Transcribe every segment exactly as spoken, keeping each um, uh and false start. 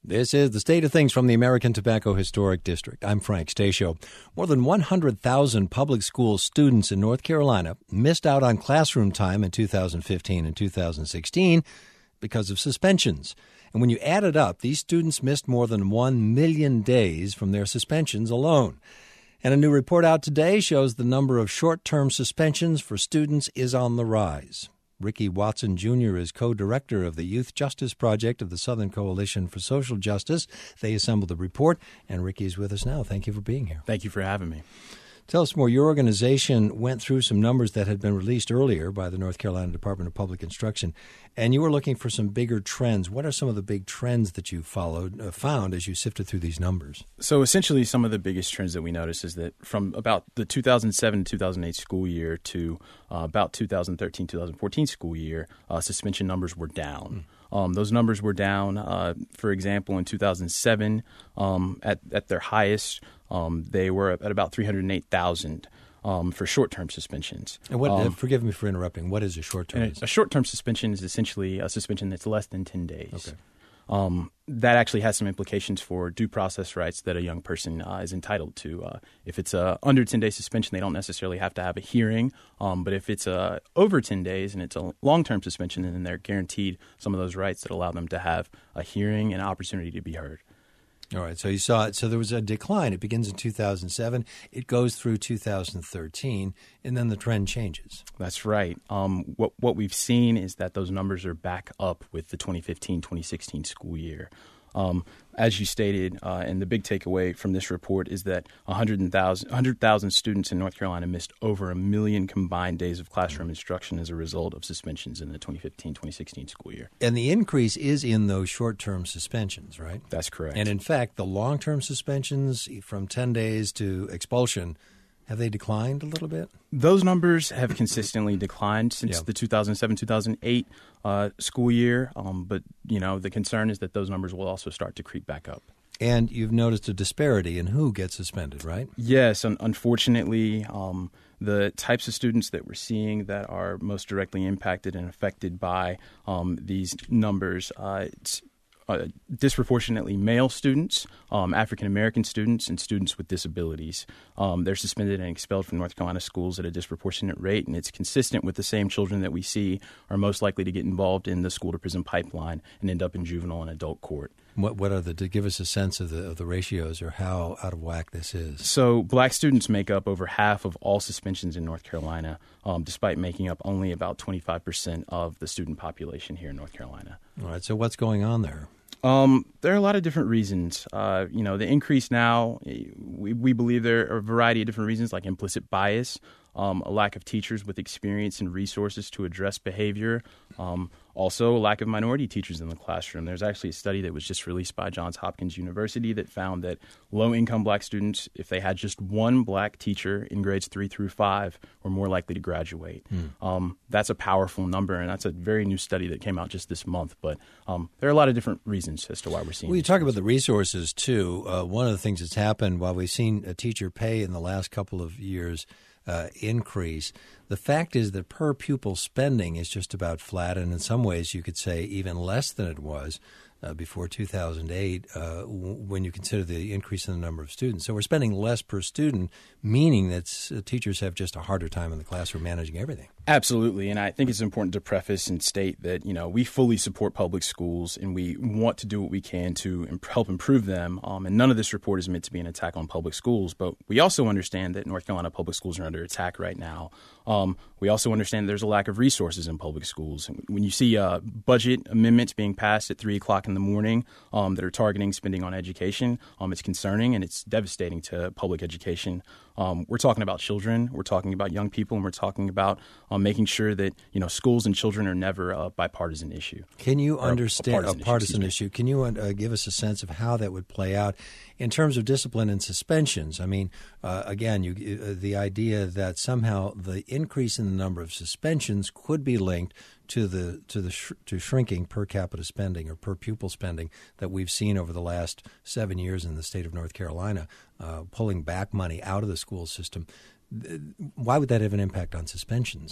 This is the State of Things from the American Tobacco Historic District. I'm Frank Stasio. More than one hundred thousand public school students in North Carolina missed out on classroom time in two thousand fifteen and two thousand sixteen because of suspensions. And when you add it up, these students missed more than one million days from their suspensions alone. And a new report out today shows the number of short-term suspensions for students is on the rise. Ricky Watson Junior is co-director of the Youth Justice Project of the Southern Coalition for Social Justice. They assembled the report, and Ricky is with us now. Thank you for being here. Thank you for having me. Tell us more. Your organization went through some numbers that had been released earlier by the North Carolina Department of Public Instruction, and you were looking for some bigger trends. What are some of the big trends that you followed, uh, found as you sifted through these numbers? So essentially, some of the biggest trends that we noticed is that from about the two thousand seven to two thousand eight school year to uh, about two thousand thirteen two thousand fourteen school year, uh, suspension numbers were down. Mm. Um, those numbers were down, uh, for example, in two thousand seven, um, at, at their highest, um, they were at about three hundred eight thousand um, for short-term suspensions. And what? Um, uh, forgive me for interrupting. What is a short-term? A, a short-term suspension is essentially a suspension that's less than ten days. Okay. Um, that actually has some implications for due process rights that a young person uh, is entitled to. Uh, if it's a under ten-day suspension, they don't necessarily have to have a hearing. Um, but if it's uh, over ten days and it's a long-term suspension, then they're guaranteed some of those rights that allow them to have a hearing and an opportunity to be heard. All right. So you saw it. So there was a decline. It begins in two thousand seven. It goes through two thousand thirteen, and then the trend changes. That's right. Um, what what we've seen is that those numbers are back up with the twenty fifteen twenty sixteen school year. Um, as you stated, uh, and the big takeaway from this report is that one hundred thousand students in North Carolina missed over a million combined days of classroom instruction as a result of suspensions in the twenty fifteen twenty sixteen school year. And the increase is in those short-term suspensions, right? That's correct. And in fact, the long-term suspensions from ten days to expulsion, have they declined a little bit? Those numbers have consistently declined since Yeah. the two thousand seven two thousand eight uh, school year. Um, but, you know, the concern is that those numbers will also start to creep back up. And you've noticed a disparity in who gets suspended, right? Yes. Un- unfortunately, um, the types of students that we're seeing that are most directly impacted and affected by um, these numbers, uh, it's Uh, disproportionately male students, um, African-American students, and students with disabilities. Um, they're suspended and expelled from North Carolina schools at a disproportionate rate, and it's consistent with the same children that we see are most likely to get involved in the school-to-prison pipeline and end up in juvenile and adult court. What what are the, to give us a sense of the of the ratios or how out of whack this is? So black students make up over half of all suspensions in North Carolina, um, despite making up only about twenty-five percent of the student population here in North Carolina. All right, so what's going on there? Um, there are a lot of different reasons. Uh, you know, the increase now, we, we believe there are a variety of different reasons, like implicit bias, um, a lack of teachers with experience and resources to address behavior, um, also a lack of minority teachers in the classroom. There's actually a study that was just released by Johns Hopkins University that found that low-income black students, if they had just one black teacher in grades three through five, were more likely to graduate. Mm. Um, that's a powerful number, and that's a very new study that came out just this month. But um, there are a lot of different reasons as to why we're seeing Well, you these talk things. about the resources, too. Uh, one of the things that's happened while we've seen a teacher pay in the last couple of years uh, increase, the fact is that per pupil spending is just about flat, and in some ways you could say even less than it was uh, before two thousand eight uh, w- when you consider the increase in the number of students. So we're spending less per student, meaning that uh, teachers have just a harder time in the classroom managing everything. Absolutely, and I think it's important to preface and state that, you know, we fully support public schools and we want to do what we can to imp- help improve them, um, and none of this report is meant to be an attack on public schools, but we also understand that North Carolina public schools are under attack right now. Um, we also understand there's a lack of resources in public schools. When you see uh, budget amendments being passed at three o'clock in the morning um, that are targeting spending on education, um, it's concerning and it's devastating to public education. Um, we're talking about children, we're talking about young people, and we're talking about um, making sure that, you know, schools and children are never a bipartisan issue. Can you Or understand a partisan, a partisan issue? issue? Can you uh, give us a sense of how that would play out in terms of discipline and suspensions? I mean, uh, again, you, uh, the idea that somehow the increase in the number of suspensions could be linked to the to the sh- to shrinking per capita spending or per pupil spending that we've seen over the last seven years in the state of North Carolina, uh, pulling back money out of the school system. Why would that have an impact on suspensions?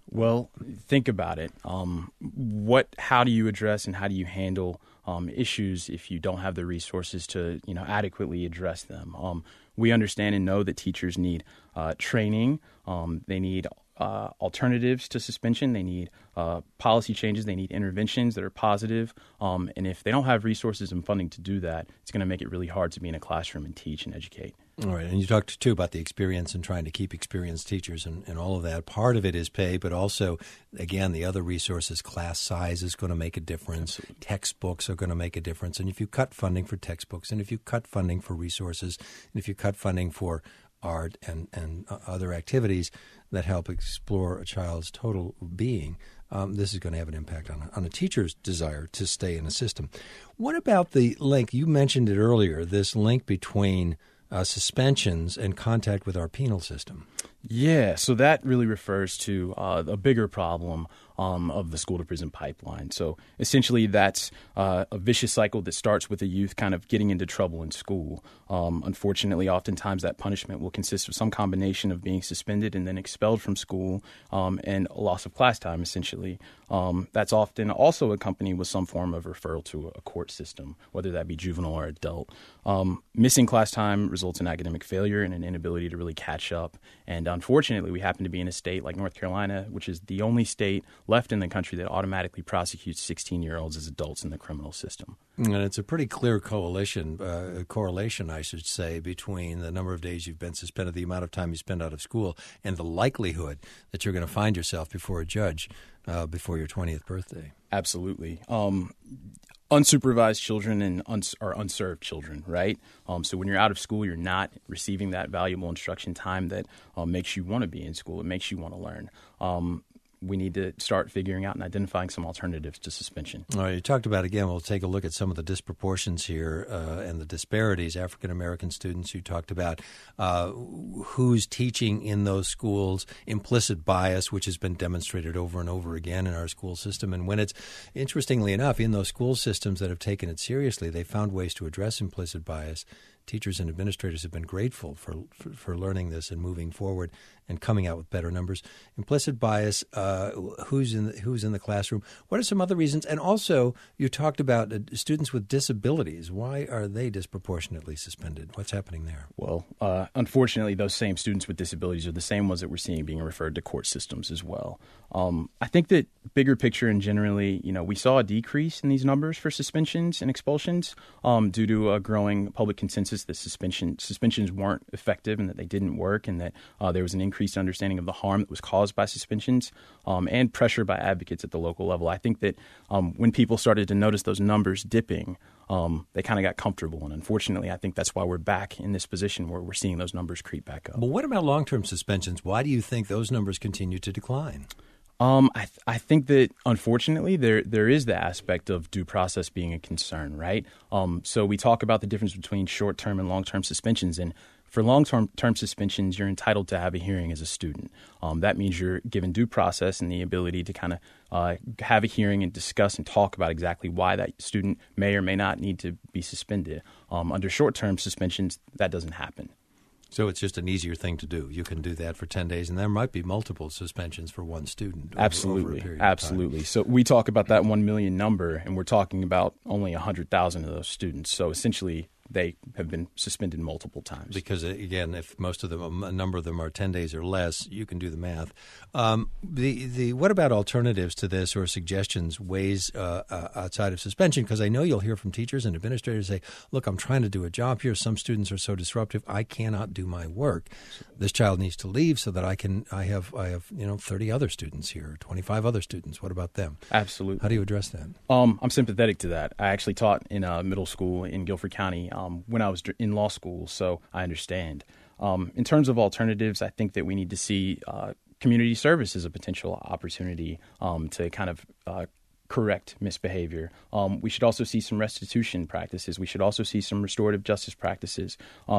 Well, think about it. Um, what? How do you address and how do you handle um, issues if you don't have the resources to, you know, adequately address them? Um, we understand and know that teachers need uh, training. Um, they need uh, alternatives to suspension. They need uh, policy changes. They need interventions that are positive. Um, and if they don't have resources and funding to do that, it's going to make it really hard to be in a classroom and teach and educate. All right. And you talked, too, about the experience and trying to keep experienced teachers and, and all of that. Part of it is pay, but also, again, the other resources, class size is going to make a difference. Absolutely. Textbooks are going to make a difference. And if you cut funding for textbooks, and if you cut funding for resources, and if you cut funding for art and, and other activities that help explore a child's total being, um, this is going to have an impact on, on a teacher's desire to stay in a system. What about the link? You mentioned it earlier, this link between Uh, suspensions and contact with our penal system. Yeah, so that really refers to uh, a bigger problem um, of the school-to-prison pipeline. So essentially that's uh, a vicious cycle that starts with a youth kind of getting into trouble in school. Um, unfortunately, oftentimes that punishment will consist of some combination of being suspended and then expelled from school um, and a loss of class time, essentially. Um, that's often also accompanied with some form of referral to a court system, whether that be juvenile or adult. Um, missing class time results in academic failure and an inability to really catch up. And unfortunately, we happen to be in a state like North Carolina, which is the only state left in the country that automatically prosecutes sixteen-year-olds as adults in the criminal system. And it's a pretty clear coalition, uh, correlation, I should say, between the number of days you've been suspended, the amount of time you spend out of school, and the likelihood that you're going to find yourself before a judge uh, before your twentieth birthday. Absolutely. Um, unsupervised children and uns- are unserved children, right? Um, so when you're out of school, you're not receiving that valuable instruction time that uh, makes you want to be in school. It makes you want to learn. Um, we need to start figuring out and identifying some alternatives to suspension. All right, you talked about, again, we'll take a look at some of the disproportions here uh, and the disparities. African-American students, you talked about uh, who's teaching in those schools, implicit bias, which has been demonstrated over and over again in our school system. And when it's, interestingly enough, in those school systems that have taken it seriously, they found ways to address implicit bias. Teachers and administrators have been grateful for, for for learning this and moving forward and coming out with better numbers. Implicit bias, uh, who's in the, who's in the classroom? What are some other reasons? And also, you talked about uh, students with disabilities. Why are they disproportionately suspended? What's happening there? Well, uh, unfortunately, those same students with disabilities are the same ones that we're seeing being referred to court systems as well. Um, I think that bigger picture and generally, you know, we saw a decrease in these numbers for suspensions and expulsions um, due to a growing public consensus that suspension suspensions weren't effective and that they didn't work, and that uh, there was an increased understanding of the harm that was caused by suspensions um, and pressure by advocates at the local level. I think that um, when people started to notice those numbers dipping, um, they kind of got comfortable. And unfortunately, I think that's why we're back in this position where we're seeing those numbers creep back up. But what about long-term suspensions? Why do you think those numbers continue to decline? Um, I th- I think that unfortunately there there is the aspect of due process being a concern, right? Um, so we talk about the difference between short-term and long-term suspensions, and for long-term term suspensions, you're entitled to have a hearing as a student. Um, that means you're given due process and the ability to kind of uh, have a hearing and discuss and talk about exactly why that student may or may not need to be suspended. Um, under short-term suspensions, that doesn't happen. So it's just an easier thing to do. You can do that for ten days, and there might be multiple suspensions for one student. Over, Absolutely. over a period Absolutely. Of time. So we talk about that one million number, and we're talking about only one hundred thousand of those students. So essentially, they have been suspended multiple times. Because, again, if most of them, a number of them are ten days or less, you can do the math. Um, the the what about alternatives to this or suggestions, ways uh, uh, outside of suspension? Because I know you'll hear from teachers and administrators say, look, I'm trying to do a job here. Some students are so disruptive, I cannot do my work. This child needs to leave so that I can, I have, I have, you know, thirty other students here, twenty-five other students. What about them? Absolutely. How do you address that? Um, I'm sympathetic to that. I actually taught in a middle school in Guilford County um, when I was in law school, so I understand. Um, in terms of alternatives, I think that we need to see uh, community service as a potential opportunity um, to kind of uh, correct misbehavior. Um, we should also see some restitution practices. We should also see some restorative justice practices. Um,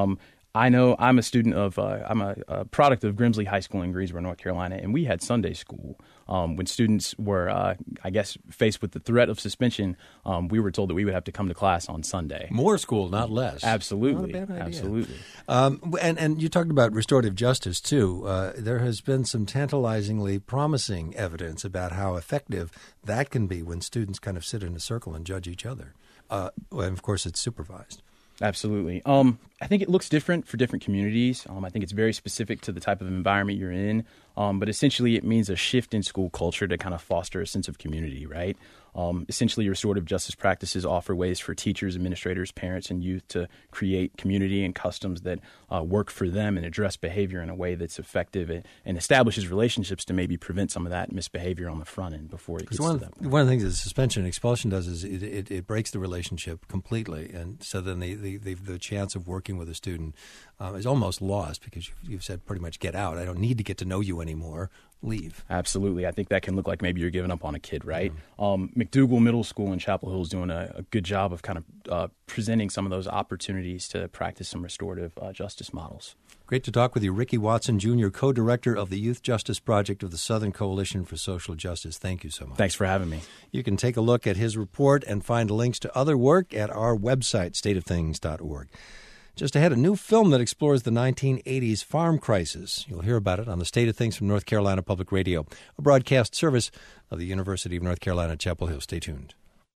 I know I'm a student of, uh, I'm a, a product of Grimsley High School in Greensboro, North Carolina, and we had Sunday school. Um, when students were, uh, I guess, faced with the threat of suspension, um, we were told that we would have to come to class on Sunday. More school, not less. Absolutely. Not a bad idea. Absolutely. Um, and, and you talked about restorative justice, too. Uh, there has been some tantalizingly promising evidence about how effective that can be when students kind of sit in a circle and judge each other. Uh, and, of course, it's supervised. Absolutely. Um, I think it looks different for different communities. Um, I think it's very specific to the type of environment you're in. Um, but essentially, it means a shift in school culture to kind of foster a sense of community, right? Um, essentially, restorative justice practices offer ways for teachers, administrators, parents, and youth to create community and customs that uh, work for them and address behavior in a way that's effective and, and establishes relationships to maybe prevent some of that misbehavior on the front end before it gets one to of, that point. One of the things that suspension and expulsion does is it, it, it breaks the relationship completely. And so then the, the, the, the chance of working with a student um, is almost lost because you've, you've said pretty much get out. I don't need to get to know you anymore. Leave. Absolutely. I think that can look like maybe you're giving up on a kid, right? Mm-hmm. Um, McDougal Middle School in Chapel Hill is doing a, a good job of kind of uh, presenting some of those opportunities to practice some restorative uh, justice models. Great to talk with you. Ricky Watson, Junior, co-director of the Youth Justice Project of the Southern Coalition for Social Justice. Thank you so much. Thanks for having me. You can take a look at his report and find links to other work at our website, state of things dot org. Just ahead, a new film that explores the nineteen eighties farm crisis. You'll hear about it on the State of Things from North Carolina Public Radio, a broadcast service of the University of North Carolina, Chapel Hill. Stay tuned.